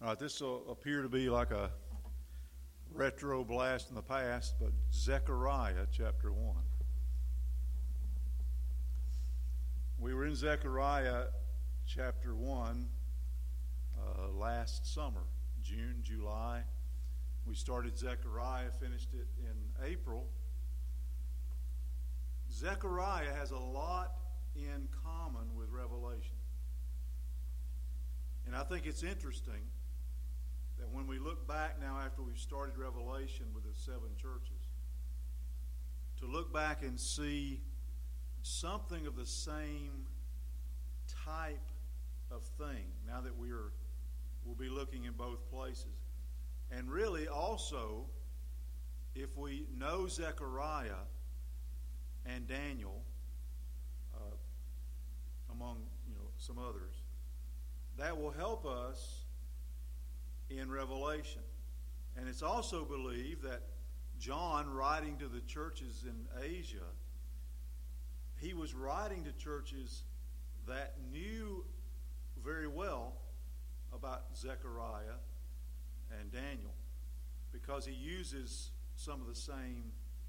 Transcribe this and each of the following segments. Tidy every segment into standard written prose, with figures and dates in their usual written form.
All right, this will appear to be like a retro blast in the past, but Zechariah chapter 1. We were in Zechariah chapter 1 last summer, June, July. We started Zechariah, finished it in April. Zechariah has a lot in common with Revelation. And I think it's interesting that when we look back now after we've started Revelation with the 7 churches, to look back and see something of the same type of thing now that we'll be looking in both places. And really also, if we know Zechariah and Daniel, among some others, that will help us in Revelation. And it's also believed that John, writing to the churches in Asia, he was writing to churches that knew very well about Zechariah and Daniel, because he uses some of the same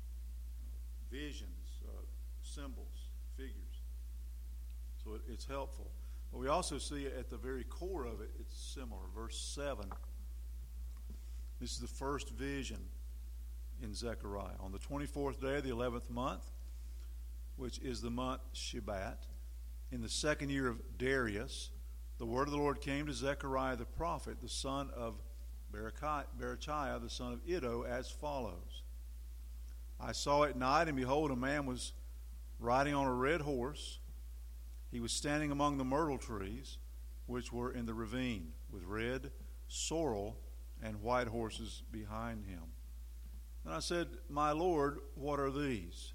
visions, symbols, figures. So it's helpful. But we also see at the very core of it, it's similar. Verse 7. This is the first vision in Zechariah. On the 24th day of the 11th month, which is the month Shebat, in the second year of Darius, the word of the Lord came to Zechariah the prophet, the son of Berechiah, the son of Iddo, as follows. I saw at night, and behold, a man was riding on a red horse. He was standing among the myrtle trees, which were in the ravine, with red, sorrel, and white horses behind him. And I said, My Lord, what are these?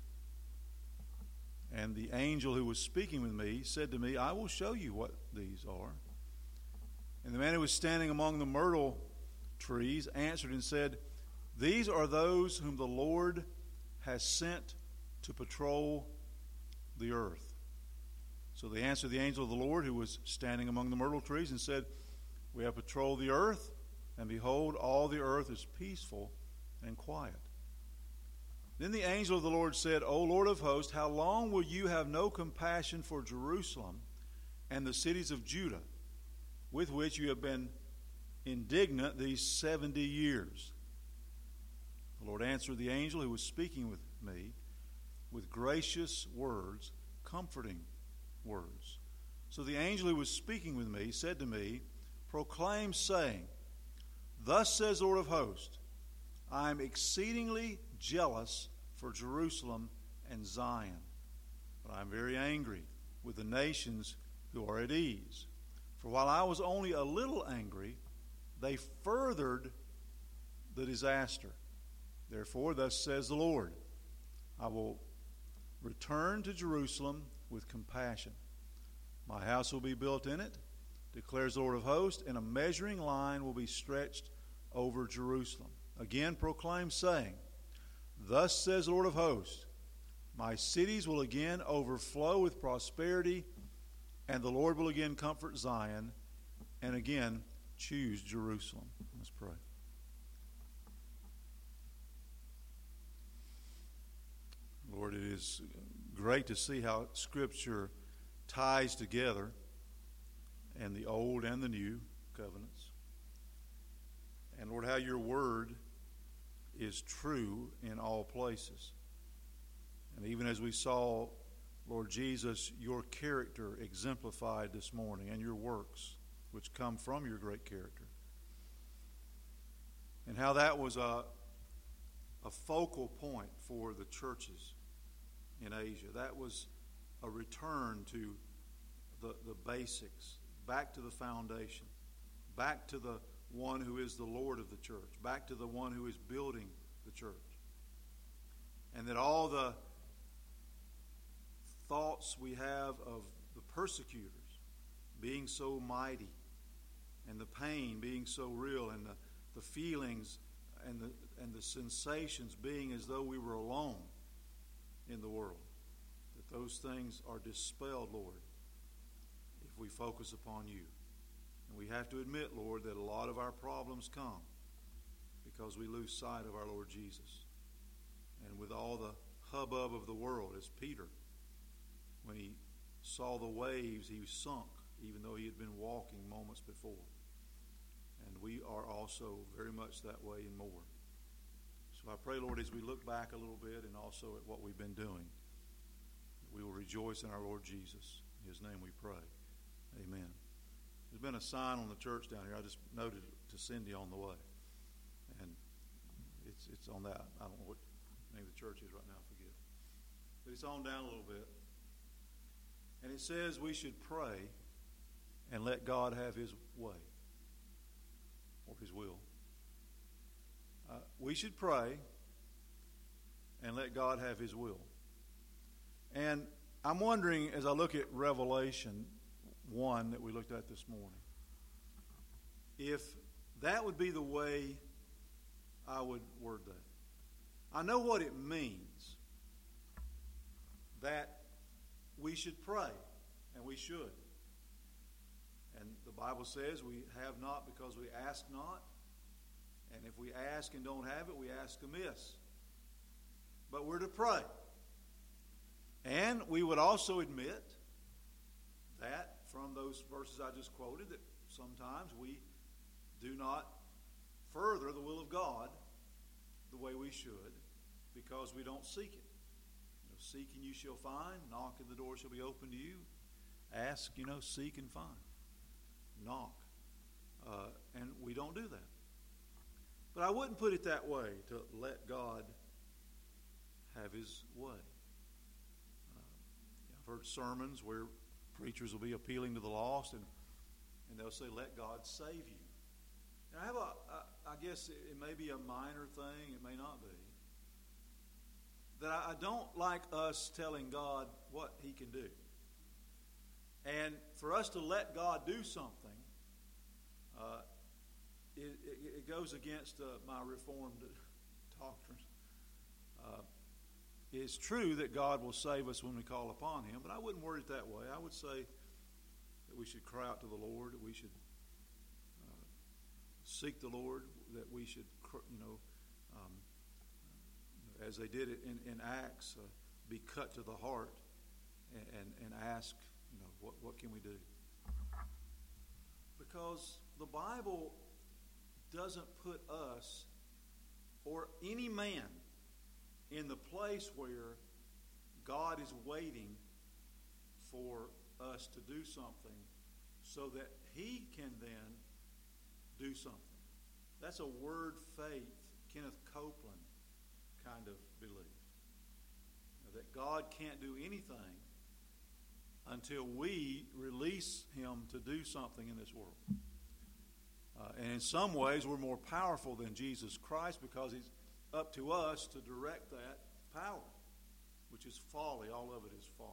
And the angel who was speaking with me said to me, I will show you what these are. And the man who was standing among the myrtle trees answered and said, These are those whom the Lord has sent to patrol the earth. So they answered the angel of the Lord who was standing among the myrtle trees and said, We have patrolled the earth, and behold, all the earth is peaceful and quiet. Then the angel of the Lord said, O Lord of hosts, how long will you have no compassion for Jerusalem and the cities of Judah, with which you have been indignant these 70 years? The Lord answered the angel who was speaking with me with gracious words, comforting words. So the angel who was speaking with me said to me, Proclaim, saying, Thus says the Lord of hosts, I am exceedingly jealous for Jerusalem and Zion, but I am very angry with the nations who are at ease. For while I was only a little angry, they furthered the disaster. Therefore, thus says the Lord, I will return to Jerusalem with compassion. My house will be built in it, declares the Lord of hosts, and a measuring line will be stretched over Jerusalem. Again proclaim, saying, Thus says the Lord of hosts, My cities will again overflow with prosperity, and the Lord will again comfort Zion, and again choose Jerusalem. Let's pray. Lord, it is great to see how Scripture ties together and the old and the new covenants. And Lord, how your word is true in all places. And even as we saw, Lord Jesus, your character exemplified this morning and your works, which come from your great character. And how that was a focal point for the churches in Asia. That was a return to the basics, back to the foundation, back to the one who is the Lord of the church, back to the one who is building the church. And that all the thoughts we have of the persecutors being so mighty, and the pain being so real, and the feelings and the sensations being as though we were alone in the world, that those things are dispelled, Lord, if we focus upon you. And we have to admit, Lord, that a lot of our problems come because we lose sight of our Lord Jesus. And with all the hubbub of the world, as Peter, when he saw the waves, he sunk, even though he had been walking moments before. And we are also very much that way and more. So I pray, Lord, as we look back a little bit and also at what we've been doing, we will rejoice in our Lord Jesus. In His name we pray. Amen. There's been a sign on the church down here. I just noted it to Cindy on the way. And it's on that. I don't know what the name of the church is right now. I forget. But it's on down a little bit. And it says we should pray and let God have His way or His will. We should pray and let God have His will. And I'm wondering, as I look at Revelation 1 that we looked at this morning, if that would be the way I would word that. I know what it means, that we should pray, and we should. And the Bible says we have not because we ask not. And if we ask and don't have it, we ask amiss. But we're to pray. And we would also admit that from those verses I just quoted, that sometimes we do not further the will of God the way we should because we don't seek it. Seek and you shall find. Knock and the door shall be open to you. Ask, seek and find. Knock. And we don't do that. But I wouldn't put it that way, to let God have His way. I've heard sermons where preachers will be appealing to the lost, and they'll say, let God save you. Now, I guess it may be a minor thing, it may not be. That I don't like us telling God what He can do. And for us to let God do something, it goes against my Reformed doctrine. It's true that God will save us when we call upon Him, but I wouldn't word it that way. I would say that we should cry out to the Lord, that we should seek the Lord, that we should, as they did it in Acts, be cut to the heart and ask, what can we do? Because the Bible doesn't put us or any man in the place where God is waiting for us to do something so that He can then do something. That's a word faith, Kenneth Copeland kind of belief. That God can't do anything until we release Him to do something in this world. And in some ways, we're more powerful than Jesus Christ because He's up to us to direct that power, which is folly. All of it is folly.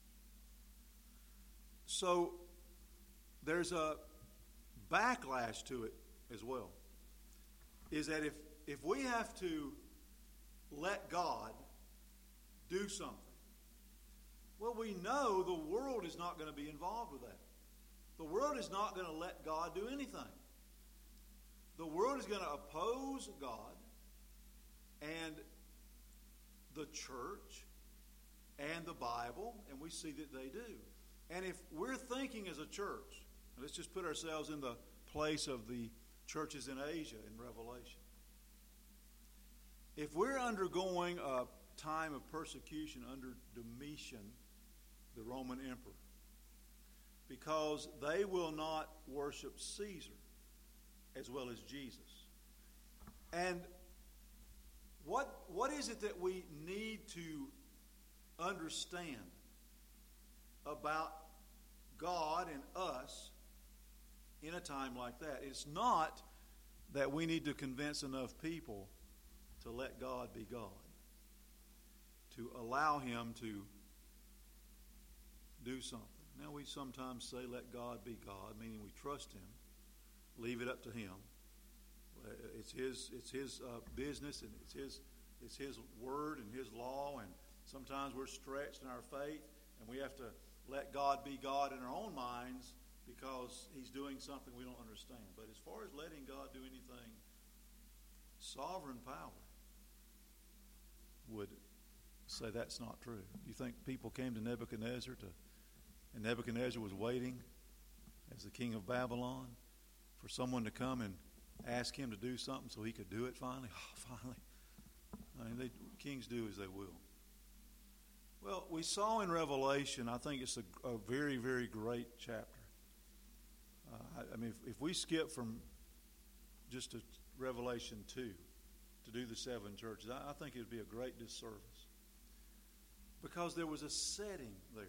So there's a backlash to it as well. Is that if we have to let God do something, well, we know the world is not going to be involved with that. The world is not going to let God do anything. The world is going to oppose God and the church and the Bible, and we see that they do. And if we're thinking as a church, let's just put ourselves in the place of the churches in Asia in Revelation. If we're undergoing a time of persecution under Domitian, the Roman emperor, because they will not worship Caesar as well as Jesus. And what is it that we need to understand about God and us in a time like that? It's not that we need to convince enough people to let God be God, to allow Him to do something. Now, we sometimes say, let God be God, meaning we trust Him, leave it up to Him. It's His business, and it's His word and His law, and sometimes we're stretched in our faith, and we have to let God be God in our own minds because he's doing something we don't understand. But as far as letting God do anything, sovereign power would say that's not true. You think people came to Nebuchadnezzar and Nebuchadnezzar was waiting as the king of Babylon for someone to come and ask him to do something so he could do it finally? Oh, finally. I mean, kings do as they will. Well, we saw in Revelation, I think it's a very, very great chapter. I mean, if we skip from just to Revelation 2 to do the 7 churches, I think it would be a great disservice. Because there was a setting there.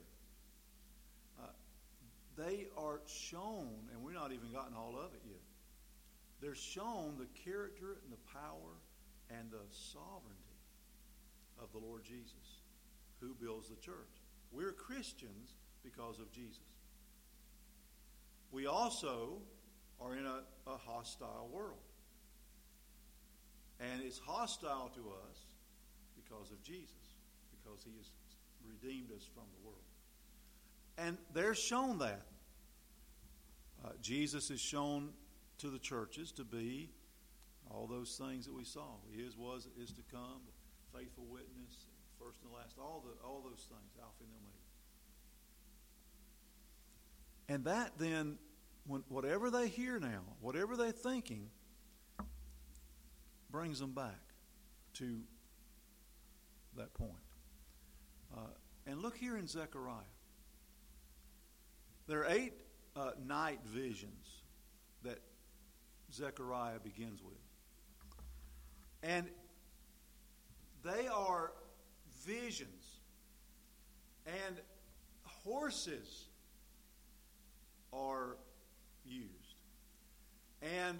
They are shown, and we're not even gotten all of it yet. They're shown the character and the power and the sovereignty of the Lord Jesus, who builds the church. We're Christians because of Jesus. We also are in a hostile world. And it's hostile to us because of Jesus, because he has redeemed us from the world. And they're shown that. Jesus is shown to the churches to be all those things that we saw. He is, was, is to come, the faithful witness, first and last, all those things, Alpha and Omega. And that then, whatever they hear now, whatever they're thinking, brings them back to that point. And look here in Zechariah. There are 8 night visions that Zechariah begins with. And they are visions. And horses are used. And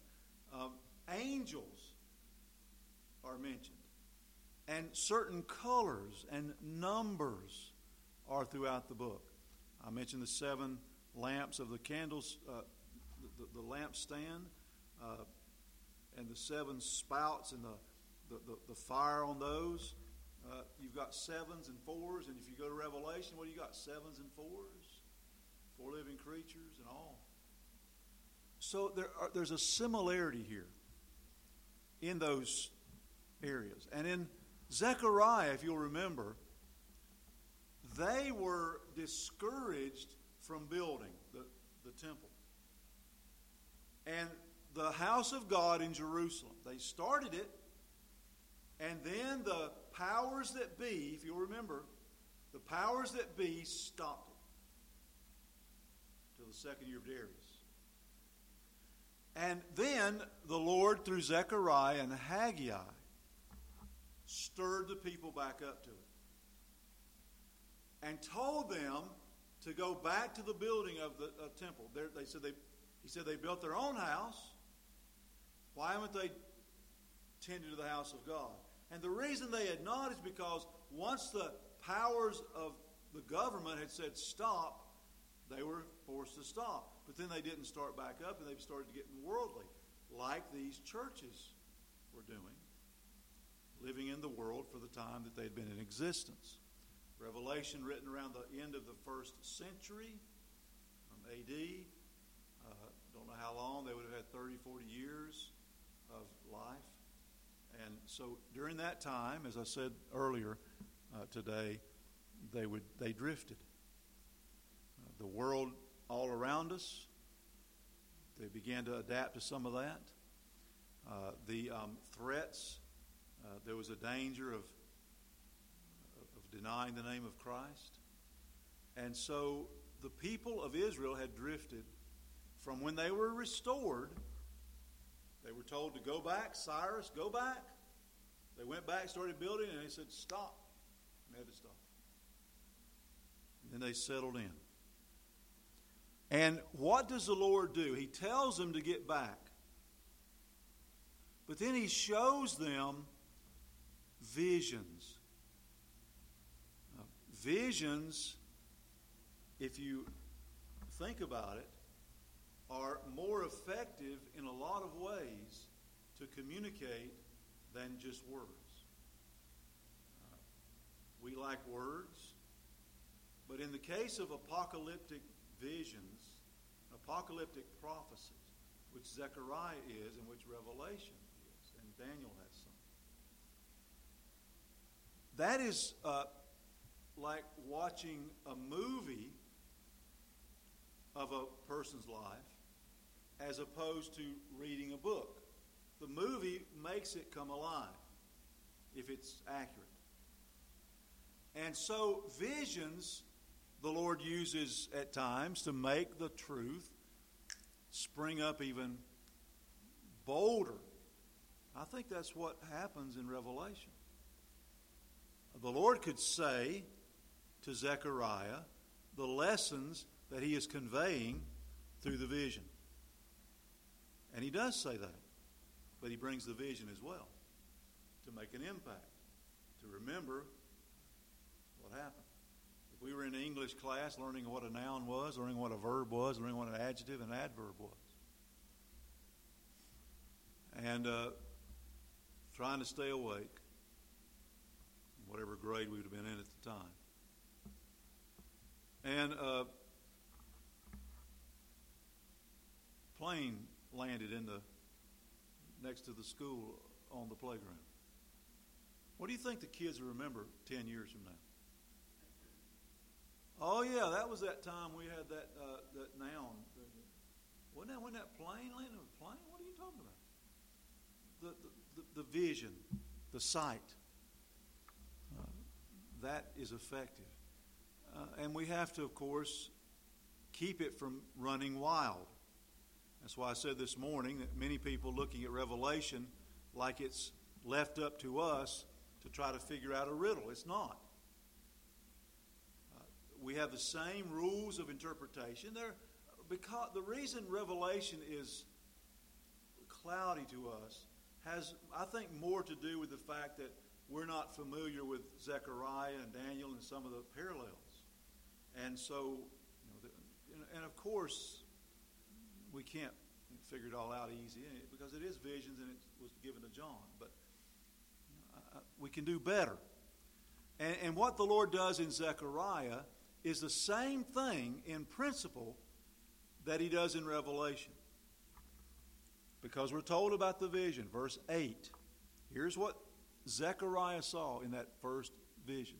angels are mentioned. And certain colors and numbers are throughout the book. I mentioned the 7 lamps of the candles, the lampstand, and the 7 spouts and the fire on those. You've got 7s and 4s, and if you go to Revelation, what do you got? 7s and 4s, 4 living creatures and all. So there's a similarity here in those areas. And in Zechariah, if you'll remember, they were discouraged from building the temple. And the house of God in Jerusalem, they started it, and then the powers that be, if you'll remember, the powers that be stopped it till the 2nd year of Darius. And then the Lord, through Zechariah and Haggai, stirred the people back up to it and told them to go back to the building of the temple. He said they built their own house. Why haven't they tended to the house of God? And the reason they had not is because once the powers of the government had said stop, they were forced to stop. But then they didn't start back up, and they started getting worldly, like these churches were doing, living in the world for the time that they'd been in existence. Revelation, written around the end of the 1st century, A.D., don't know how long, they would have had 30, 40 years of life. And so during that time, as I said earlier today, they drifted. The world all around us, they began to adapt to some of that. The threats, there was a danger of denying the name of Christ. And so the people of Israel had drifted from when they were restored. They were told to go back. Cyrus, go back. They went back, started building, and they said, stop. And they had to stop. And then they settled in. And what does the Lord do? He tells them to get back. But then he shows them visions. Visions, if you think about it, are more effective in a lot of ways to communicate than just words. We like words, but in the case of apocalyptic visions, apocalyptic prophecies, which Zechariah is and which Revelation is, and Daniel has some. That is like watching a movie of a person's life as opposed to reading a book. The movie makes it come alive if it's accurate. And so visions the Lord uses at times to make the truth spring up even bolder. I think that's what happens in Revelation. The Lord could say to Zechariah the lessons that he is conveying through the vision. And he does say that. But he brings the vision as well to make an impact, to remember what happened. If we were in an English class learning what a noun was, learning what a verb was, learning what an adjective and adverb was, and trying to stay awake, whatever grade we would have been in at the time. And plane landed next to the school on the playground. What do you think the kids will remember 10 years from now? Oh yeah, that was that time we had that noun. Wasn't that plane landing? A plane? What are you talking about? The vision, the sight. That is effective. And we have to, of course, keep it from running wild. That's why I said this morning that many people looking at Revelation like it's left up to us to try to figure out a riddle. It's not. We have the same rules of interpretation. Because the reason Revelation is cloudy to us has, I think, more to do with the fact that we're not familiar with Zechariah and Daniel and some of the parallels. And so, and of course, we can't figure it all out easy because it is visions and it was given to John. But we can do better. And what the Lord does in Zechariah is the same thing in principle that he does in Revelation. Because we're told about the vision. Verse 8. Here's what Zechariah saw in that first vision.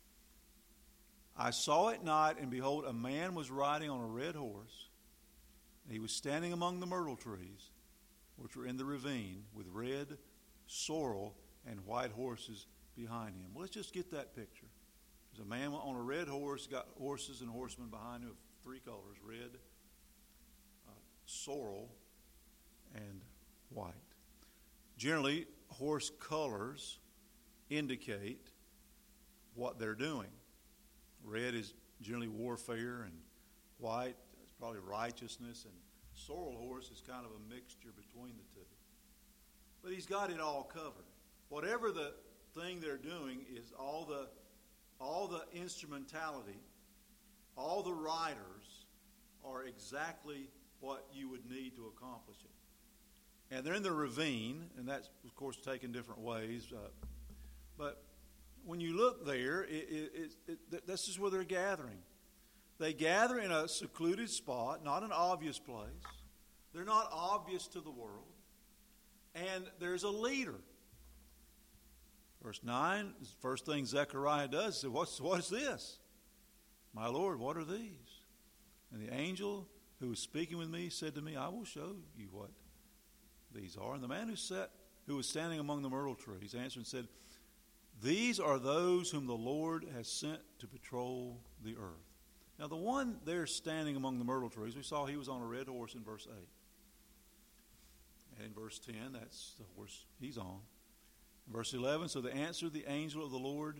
I saw at night, and behold, a man was riding on a red horse. And he was standing among the myrtle trees, which were in the ravine, with red, sorrel, and white horses behind him. Well, let's just get that picture. There's a man on a red horse, got horses and horsemen behind him of three colors, red, sorrel, and white. Generally, horse colors indicate what they're doing. Red is generally warfare, and white is probably righteousness, and sorrel horse is kind of a mixture between the two. But he's got it all covered. Whatever the thing they're doing is all the instrumentality, all the riders are exactly what you would need to accomplish it. And they're in the ravine, and that's, of course, taken different ways. But when you look there, this is where they're gathering. They gather in a secluded spot, not an obvious place. They're not obvious to the world. And there's a leader. Verse 9, the first thing Zechariah does is say, what is this? My Lord, what are these? And the angel who was speaking with me said to me, I will show you what these are. And the man who was standing among the myrtle trees answered and said, these are those whom the Lord has sent to patrol the earth. Now the one there standing among the myrtle trees, we saw he was on a red horse in verse 8. And in verse 10, that's the horse he's on. Verse 11, so they answered the angel of the Lord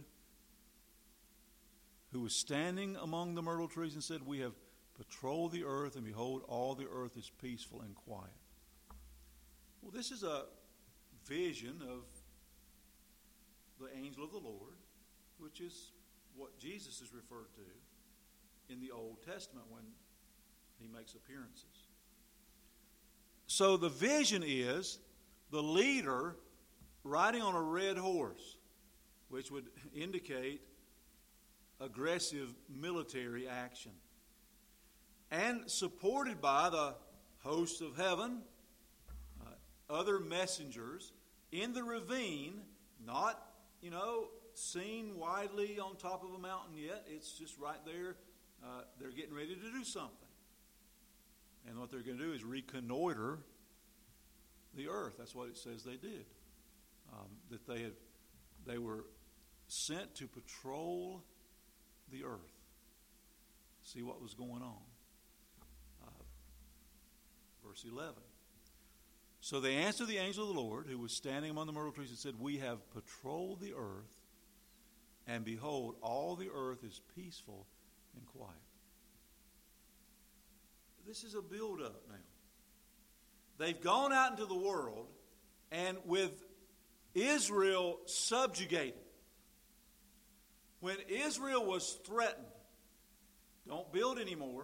who was standing among the myrtle trees and said, we have patrolled the earth, and behold, all the earth is peaceful and quiet. Well, this is a vision of the angel of the Lord, which is what Jesus is referred to in the Old Testament when he makes appearances. So the vision is the leader riding on a red horse, which would indicate aggressive military action. and supported by the hosts of heaven, other messengers in the ravine, not, seen widely on top of a mountain yet. It's just right there. They're getting ready to do something. And what they're going to do is reconnoiter the earth. That's what it says they did. That they were sent to patrol the earth, see what was going on. Verse 11. So they answered the angel of the Lord, who was standing among the myrtle trees, and said, "We have patrolled the earth, and behold, all the earth is peaceful and quiet." This is a build-up now. They've gone out into the world, and with Israel subjugated, when Israel was threatened, don't build anymore,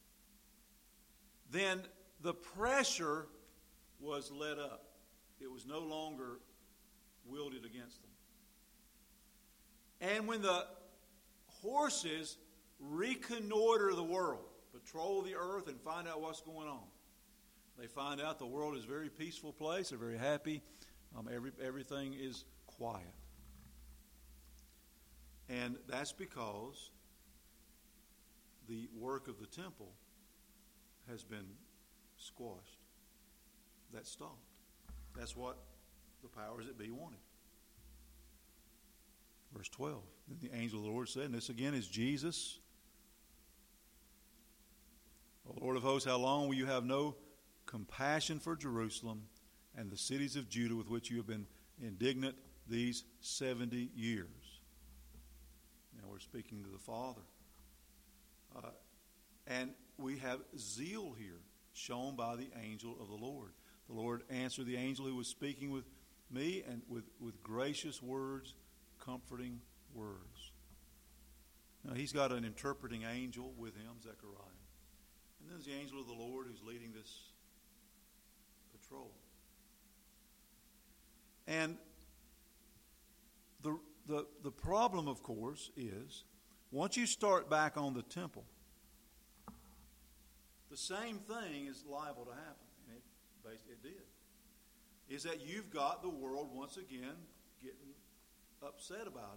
then the pressure was let up. It was no longer wielded against them. And when the horses reconnoiter the world, patrol the earth and find out what's going on, they find out the world is a very peaceful place. They're very happy. Everything is quiet. And that's because the work of the temple has been squashed. That stopped. That's what the powers that be wanted. Verse 12. Then the angel of the Lord said, and this again is Jesus, "O Lord of hosts, how long will you have no compassion for Jerusalem and the cities of Judah with which you have been indignant these 70 years? Now we're speaking to the Father. And we have zeal here shown by the angel of the Lord. The Lord answered the angel who was speaking with me, and with gracious words, comforting words. Now he's got an interpreting angel with him, Zechariah. And then there's the angel of the Lord who's leading this patrol. And the problem, of course, is once you start back on the temple, the same thing is liable to happen. And it did. Is that you've got the world once again getting upset about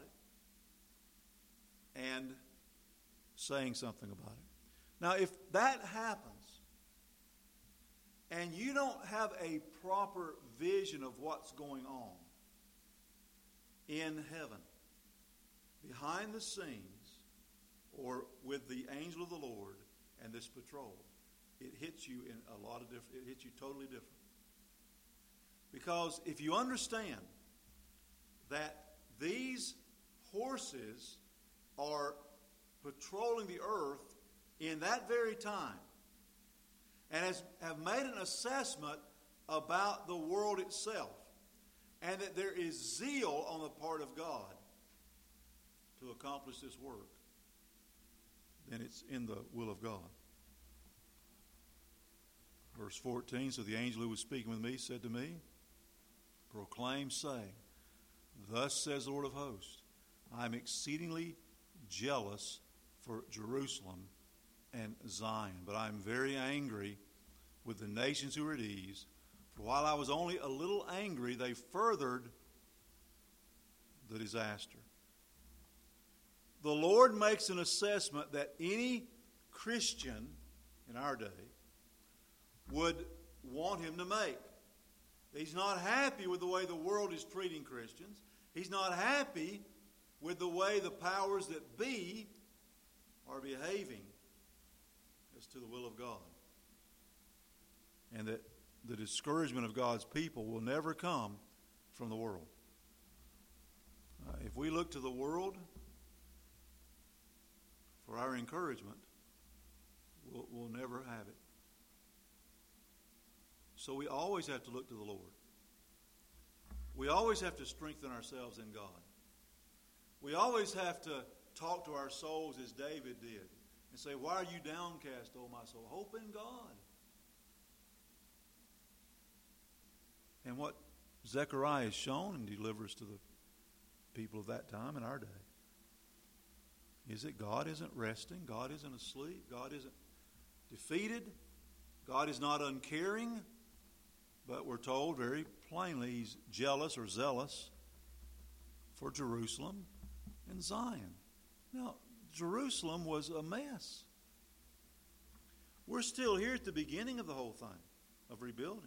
it and saying something about it. Now, if that happens and you don't have a proper vision of what's going on in heaven, behind the scenes, or with the angel of the Lord and this patrol, it hits you in a lot of different, it hits you totally different. Because if you understand that these horses are patrolling the earth in that very time, and have made an assessment about the world itself, and that there is zeal on the part of God to accomplish this work, then it's in the will of God. Verse 14, so the angel who was speaking with me said to me, proclaim, saying, thus says the Lord of hosts, I am exceedingly jealous for Jerusalem and Zion, but I am very angry with the nations who are at ease. For while I was only a little angry, they furthered the disaster. The Lord makes an assessment that any Christian in our day would want him to make. He's not happy with the way the world is treating Christians. He's not happy with the way the powers that be are behaving as to the will of God. And that the discouragement of God's people will never come from the world. If we look to the world for our encouragement, we'll never have it. So we always have to look to the Lord. We always have to strengthen ourselves in God. We always have to talk to our souls as David did and say, why are you downcast, O my soul? Hope in God. And what Zechariah has shown and delivers to the people of that time in our day is that God isn't resting. God isn't asleep. God isn't defeated. God is not uncaring, but we're told very plainly He's jealous or zealous for Jerusalem and Zion. Now, Jerusalem was a mess. We're still here at the beginning of the whole thing, of rebuilding.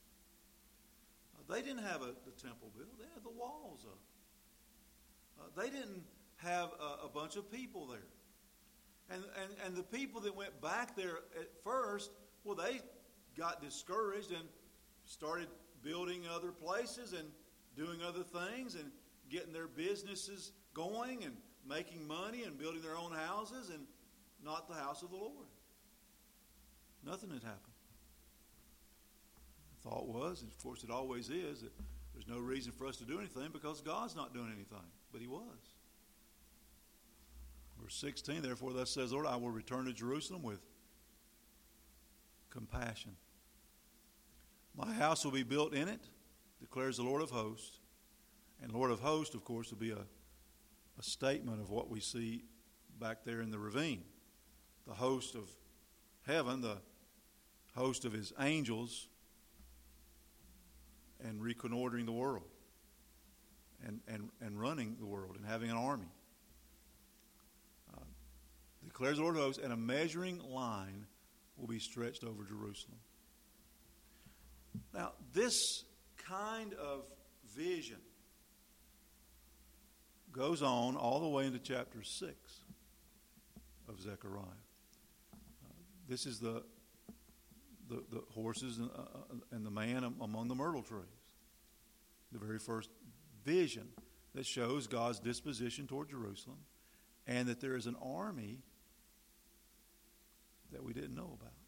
They didn't have the temple built. They had the walls up. They didn't have a bunch of people there. And the people that went back there at first, well, they got discouraged and started building other places and doing other things and getting their businesses going and making money and building their own houses and not the house of the Lord. Nothing had happened. The thought was, and of course it always is, that there's no reason for us to do anything because God's not doing anything. But He was. Verse 16, therefore thus says the Lord, I will return to Jerusalem with compassion. My house will be built in it, declares the Lord of hosts. And Lord of hosts, of course, will be a statement of what we see back there in the ravine. The host of heaven, the host of His angels, and reconnoitering the world, and running the world, and having an army. Declares the Lord of hosts, and a measuring line will be stretched over Jerusalem. Now, this kind of vision goes on all the way into chapter 6 of Zechariah. This is the horses and the man among the myrtle trees. The very first vision that shows God's disposition toward Jerusalem, and that there is an army that we didn't know about,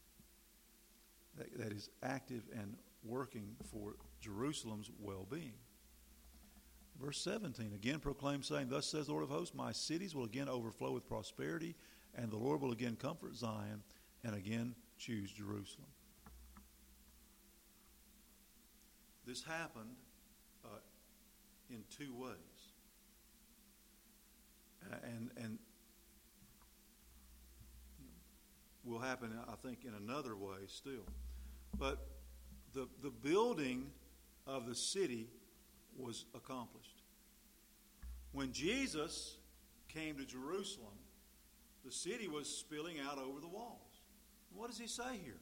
that is active and working for Jerusalem's well-being. Verse 17 again proclaims, saying, thus says the Lord of hosts, my cities will again overflow with prosperity, and the Lord will again comfort Zion and again choose Jerusalem. This happened in two ways. And will happen, I think, in another way still. But the building of the city was accomplished. When Jesus came to Jerusalem, the city was spilling out over the walls. What does He say here?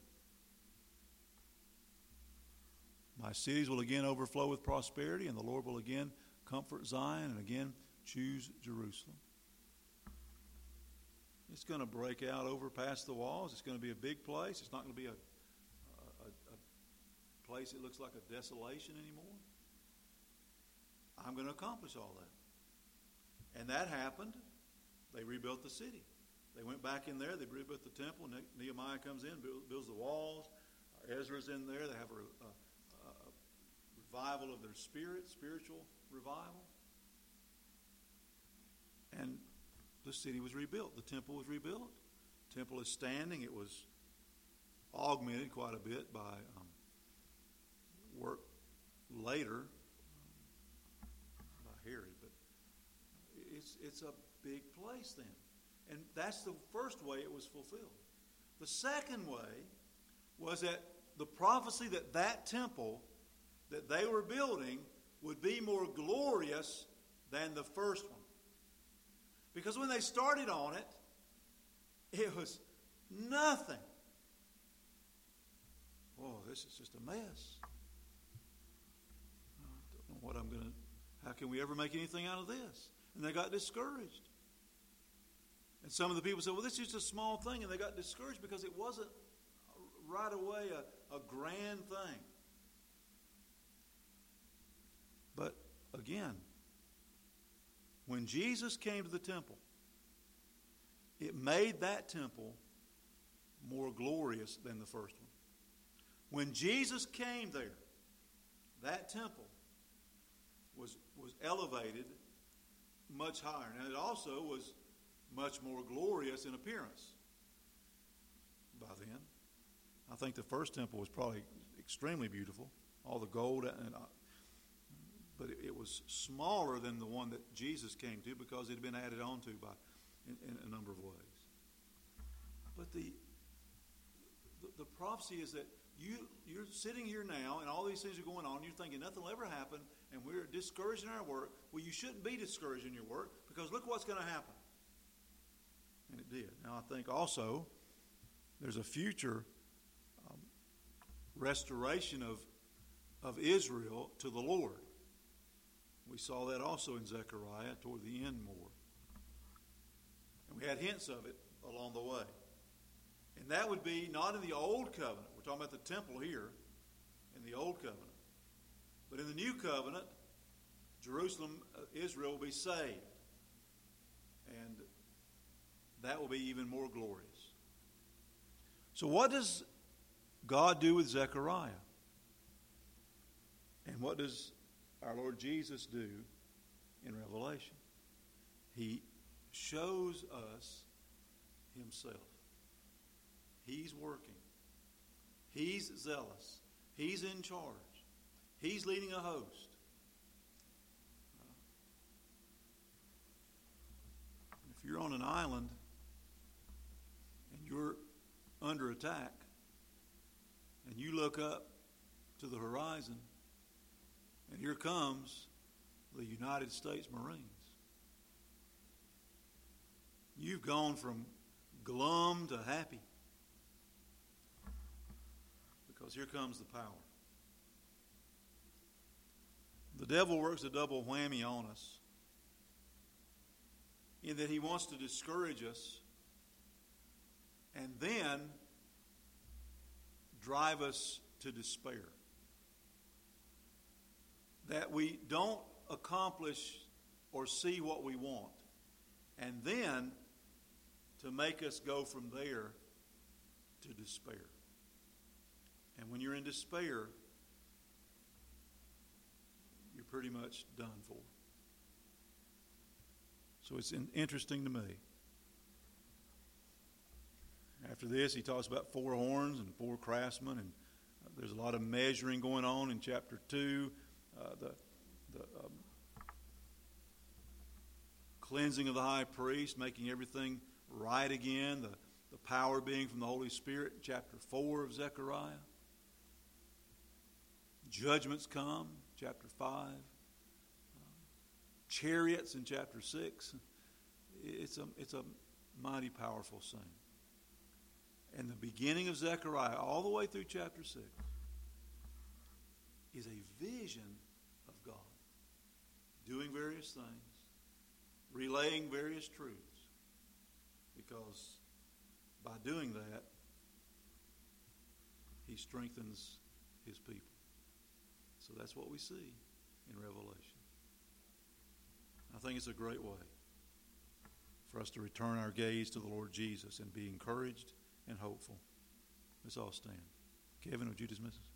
My cities will again overflow with prosperity, and the Lord will again comfort Zion and again choose Jerusalem. It's going to break out over past the walls. It's going to be a big place. It's not going to be a place that looks like a desolation anymore. I'm going to accomplish all that. And that happened. They rebuilt the city. They went back in there. They rebuilt the temple. Nehemiah comes in, builds the walls. Ezra's in there. They have a revival of their spiritual revival. And the city was rebuilt. The temple was rebuilt. The temple is standing. It was augmented quite a bit by work later by Herod. But it's a big place then. And that's the first way it was fulfilled. The second way was that the prophecy that temple that they were building would be more glorious than the first one. Because when they started on it, it was nothing. Oh, this is just a mess. I don't know what I'm going to... How can we ever make anything out of this? And they got discouraged. And some of the people said, well, this is just a small thing. And they got discouraged because it wasn't right away a grand thing. But again, when Jesus came to the temple, it made that temple more glorious than the first one. When Jesus came there, that temple was elevated much higher. And it also was much more glorious in appearance by then. I think the first temple was probably extremely beautiful, all the gold, but it was smaller than the one that Jesus came to because it had been added on to in a number of ways. But the prophecy is that you're sitting here now, and all these things are going on. You're thinking nothing will ever happen, and we're discouraged in our work. Well, you shouldn't be discouraged in your work, because look what's going to happen. And it did. Now, I think also there's a future restoration of Israel to the Lord. We saw that also in Zechariah toward the end more. And we had hints of it along the way. And that would be not in the Old Covenant. We're talking about the temple here in the Old Covenant. But in the New Covenant, Jerusalem, Israel will be saved. And that will be even more glorious. So what does God do with Zechariah? And what does our Lord Jesus do in Revelation? He shows us himself. He's working. He's zealous. He's in charge. He's leading a host. If you're on an island and you're under attack and you look up to the horizon and here comes the United States Marines, you've gone from glum to happy because here comes the power. The devil works a double whammy on us in that he wants to discourage us and then drive us to despair. That we don't accomplish or see what we want. And then to make us go from there to despair. And when you're in despair, you're pretty much done for. So it's interesting to me. After this, he talks about 4 horns and 4 craftsmen, and there's a lot of measuring going on in chapter 2. The cleansing of the high priest, making everything right again, the power being from the Holy Spirit, chapter 4 of Zechariah. Judgments come, chapter 5. Chariots in chapter 6. It's a mighty powerful scene. And the beginning of Zechariah, all the way through chapter 6, is a vision of God, doing various things, relaying various truths, because by doing that, he strengthens his people. So that's what we see in Revelation. I think it's a great way for us to return our gaze to the Lord Jesus and be encouraged and hopeful. Let's all stand. Kevin, would you dismiss us?